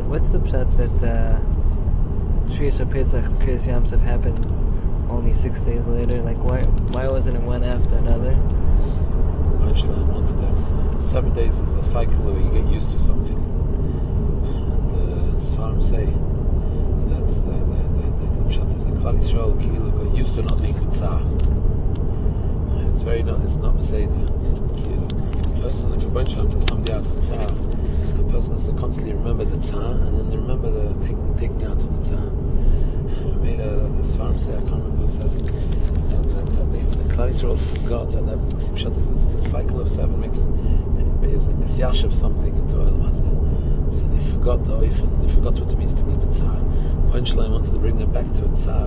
What's the pshat that Shriya Pesach and Kriyas Yamsuf happened only 6 days later? Like why wasn't it one after another? Einstein wanted that 7 days is a cycle where you get used to something. And Sfarim say that the pshat is that Klal Yisrael Kilu got used to not being Mitzah. And it's not Beseda. The person, if a bunch of somebody out of Mitzah, the person has to constantly remember the Tzah and then remember the taking out of the Tzah. The Sfarim say, I can't remember who says it, that the Klal Yisrael forgot that pshat is the cycle of 7 makes is a misyashav something into Olam Hazeh. So they forgot the oif and they forgot what it means to be Mitzah. Eventually I wanted to bring them back to a Tzah.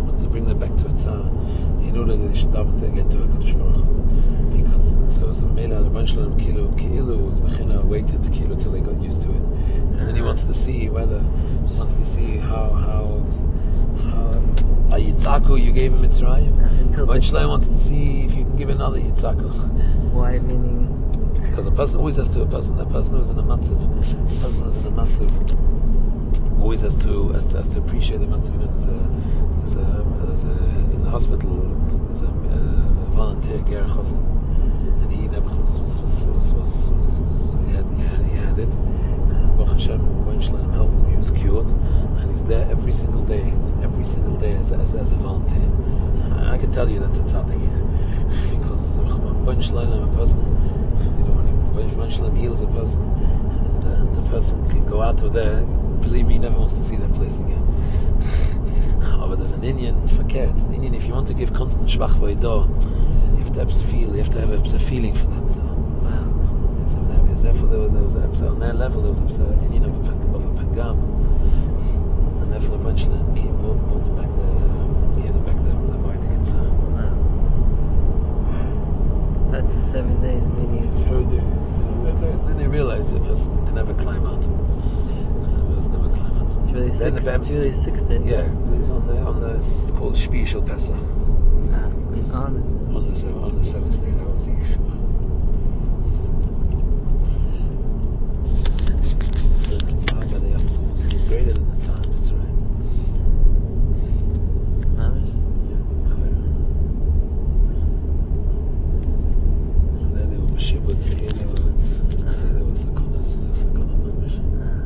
In order that they should daven to get to a Kadosh Baruch Hu. Because so Mela eventually Ki'ilu was Bechina waited till they got used to it. And then he wanted to see how a Yitzaku you gave him Mitzrayim. Eventually I wanted to see if you can give another Yitzaku. Why? Meaning? Because a person always has to, a person who's in a matzav, always has to appreciate the matzav. There's a in the hospital there's a volunteer Ger Chosed, and he never he had it. Baruch Hashem, eventually I'm helping him. He was cured, and he's there every single day as a volunteer. I can tell you that's a tzaddik, because a person, when Shalom heals a person, and the person can go out of there, believe me, he never wants to see that place again. But there's an Indian fakir. An Indian, if you want to give constant shvach v'edah, you have to have a feeling for that. So, therefore, there was on their level, there was an Indian of a pagam, and therefore eventually he brought them back the Mardik Yitzhak. That's the 7 days, meaning. 7 days. Then they realized the person can never climb out. It's really 6 days. Yeah, it's on the it's called Shvi Shel Pesach. On the 7th day, that was the Yeshua. The time by the Yamsuf was greater than the time, that's right. There they were Bashibut, here they were Sakana Mamish.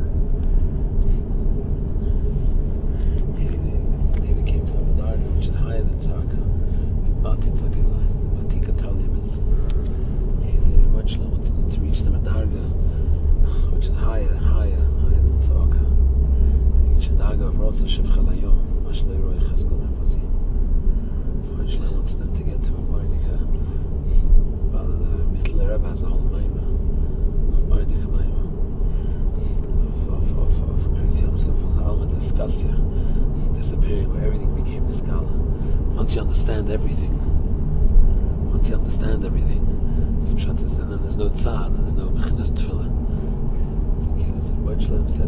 Here they came to Amadarga, which is higher than Tzaka. Batitzak is like Batika Talibins. They eventually wanted to reach the Madarga, which is higher than Tzaka. Reach the Darga of Rosa Shevcha Layom, Mashlei Roy Cheskel Mepozi. Eventually I wanted them to get to a Mordika. Rather, the Mittler Rebbe has a whole Maimah. Mordika Maimah. Of Kriyas Yamsuf was Alma Discussia. Disappearing, where everything became Niskala. Once you understand everything, some shatas, then there's no tzah, then there's no bechinas tefillah. Said,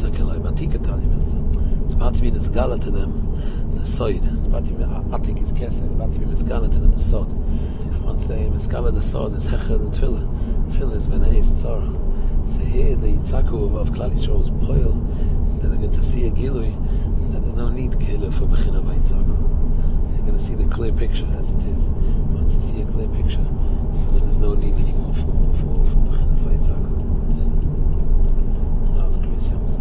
it's about to be Niskala to them, the Soid. It's about to be Atik is Keser. It's about to be Niskala to them, the Sod. Once they Niskala the Sod is Hecher and Tefillah. Tefillah is Venei Tzara. So here the Yitzaku of Klal Yisrael was Poil. Then they're going to see a Gilui. Then there's no need for Bechina Vayitzaku. You're going to see the clear picture as it is. Once you see a clear picture, so then there's no need anymore for Bechina Vayitzaku. And that was Kriyas Yamsuf.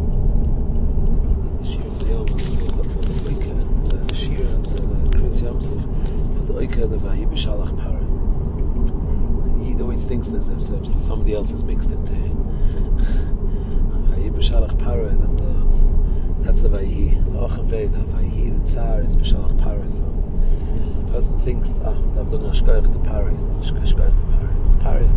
The Shir Zayel was up for the Oika, the Shir and the Kriyas Yamsuf was the Oika, the Vahi B'Shalach Parah. He always thinks that somebody else is mixed into him. Vahi B'Shalach Parah, and then that's the Vahi. The Ochaveh, the Vahi, the Tsar is B'Shalach Parah. So the person thinks, that was on Ashkoyach to Parah. It's Parah.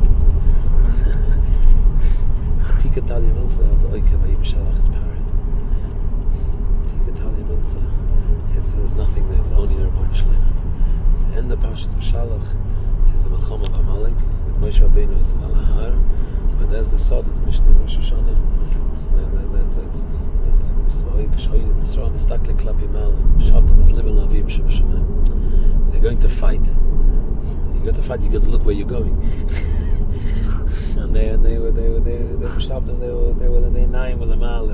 Tika Talia Milsa was Oika Vahi B'Shalach is Parah. Tika Talia Milsa there's nothing there, only the Rabban Shalom. The end of Parshas B'Shalach is the Melchama of Amalek. With Moshe Rabbeinu is Al-Ahar. But there's the Sod of the Mishnah in Rosh Hashanah. They're going to fight. You got to fight. You got to look where you're going. And they were the nine with the mal.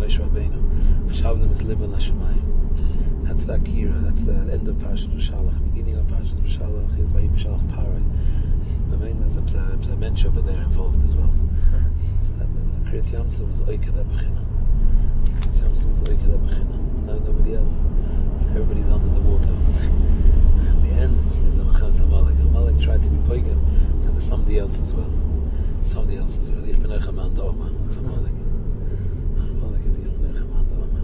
Moshe Rabbeinu. Shavdim is Libel HaShemayim. That's the Akira, that's the end of Parshas B'Shalach. Beginning of Parshas B'Shalach is Vayi B'Shalach Parai. There's a mensch over there involved as well. Chris Yamsel was Oike that Bechina. Chris Yamsel was Oike that Bechina. There's nobody else. Everybody's under the water. At the end is the Machas HaMalek. HaMalek tried to be Poigan, and there's somebody else as well. Ich bin euch am Mann Doma. That's HaMalek. HaMalek is Ich bin euch am Mann Doma.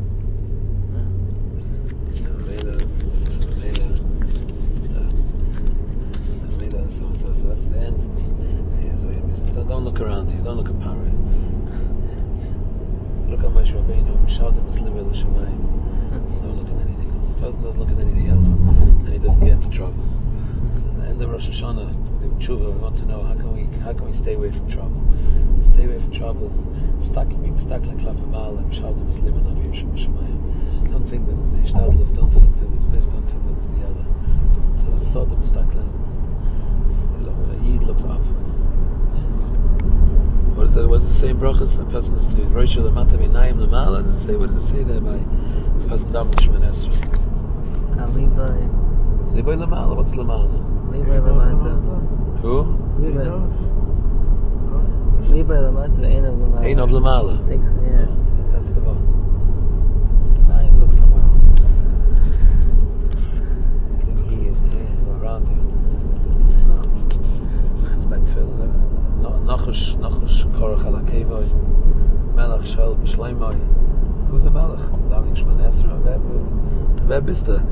So that's the end. Don't look around you. Don't look at Pari. Look at Moshe Rabbeinu. Shouting is Libel HaShemayim. Don't look at anything else. If a person doesn't look at anything else, then he doesn't get into trouble. So at the end of Rosh Hashanah, we do tshuva. We want to know how can we stay away from trouble. Stay away from trouble. Be mistaklen klappe mal and shouting is Libel HaShemayim. Don't think that it's the Ishtadlus. Don't think that it's this. Don't think that it's the other. So it's sort of mistaklen. Yid looks upwards. What does it say in Brachas? A person is to Rosh Lamata B'Nayim Lamala. Does it say? What does it say there by a person down with Shemon Esrei? Libay Lamala. What's Lamala? Libay Lamata. Who? Libay Lamata. Ein of Lamala. Ein of Lamala. Yeah. That's the one. Nayim looks somewhere. Here, around you. Nachush Korach al Akevoi Melech Shel B'Shleimoi. Who's the Melech? Dominic Shemon Esrei. Wer bist du?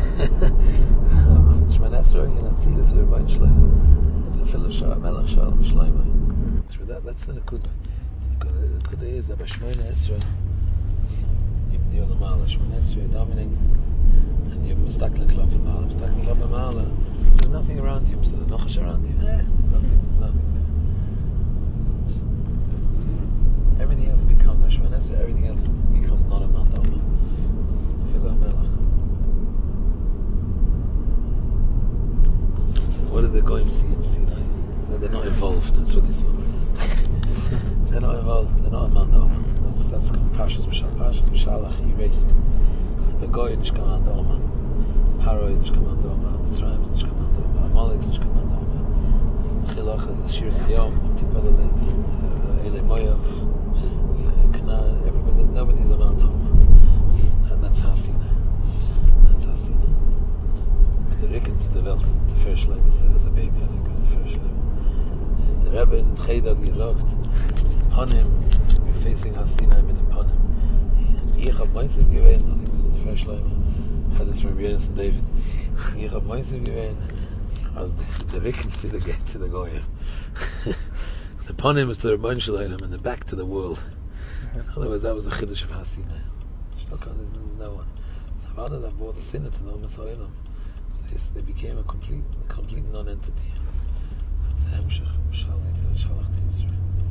Shemon Esrei, you don't see this here by Shleim. Melech Shel B'Shleimoi. That's the Nekuda. The Nekuda is that by Shemon Esrei you're the Mala. Shemon Esrei, Dominic, and you're Mistakle Klap Mala. Mistakle Klap Mala. There's nothing around you. So there's Nachush around you. Nothing. Everything else becomes Hashmanesser, everything else becomes not a Mandama. Filah Melech. What did the Goyim see in Sinai? They're not involved, that's what they saw. They're not involved, they're not a Mandama. That's Parshas B'Shalach. Parshas B'Shalach erased. The Goyim Nishka Mandama. Paroi Nishka Mandama. Mitzrayim Nishka Mandama. Amalek Nishka Mandama. Chilach Shir Sayom. Tipalele. Ele Moyav. Everybody, nobody's around home, and that's Hasina. But the Rickens developed the first Shlem as a baby. I think it was the first Shlem. The Rebbe in Chedad gesagt, Panim, we're facing Hasina with the Panim. Ich hab Meister gewähnt, I think it was the first Shlem. Had this from Yenis and David. Ich hab Meister gewähnt, as the Rickens to the gate to the Goyim. The Panim is to the Rebbein Shalom and the back to the world. In other words, that was the Chiddush of Hasina. There's no one. Rather than brought the sinner to the Messiah, they became a complete non-entity. That's the Hemshech from Shalach to Israel.